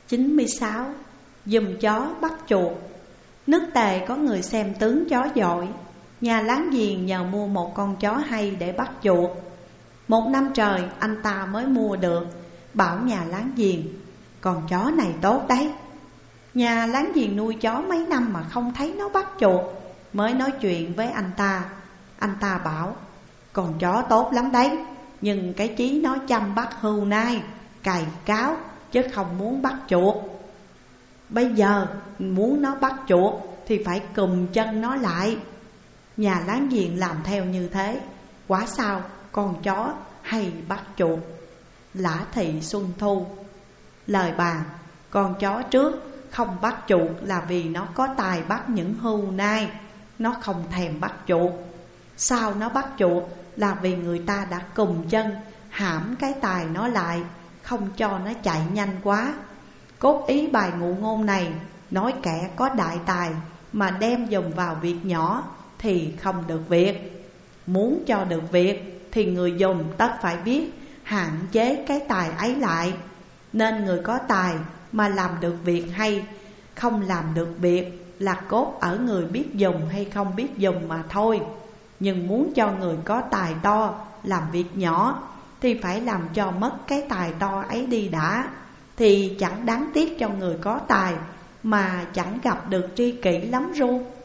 96. Giùm chó bắt chuột. Nước Tề có người xem tướng chó giỏi. Nhà láng giềng nhờ mua một con chó hay để bắt chuột. 1 năm trời anh ta mới mua được. Bảo nhà láng giềng: con chó này tốt đấy. Nhà láng giềng nuôi chó mấy năm mà không thấy nó bắt chuột, mới nói chuyện với anh ta. Anh ta bảo: con chó tốt lắm đấy, nhưng cái chí nó chăm bắt hươu nai, cày cáo, chứ không muốn bắt chuột. Bây giờ muốn nó bắt chuột thì phải cùm chân nó lại. Nhà láng giềng làm theo như thế. Quả sao con chó hay bắt chuột. Lã thị Xuân Thu. Lời bàn: con chó trước không bắt chuột là vì nó có tài bắt những hươu nai, nó không thèm bắt chuột. Sau nó bắt chuột là vì người ta đã cùm chân, hãm cái tài nó lại, không cho nó chạy nhanh quá. Cốt ý bài ngụ ngôn này nói kẻ có đại tài mà đem dùng vào việc nhỏ thì không được việc. Muốn cho được việc thì người dùng tất phải biết hạn chế cái tài ấy lại. Nên người có tài mà làm được việc hay, không làm được việc là cốt ở người biết dùng hay không biết dùng mà thôi. Nhưng muốn cho người có tài to làm việc nhỏ thì phải làm cho mất cái tài to ấy đi đã. Thì chẳng đáng tiếc cho người có tài mà chẳng gặp được tri kỷ lắm ru.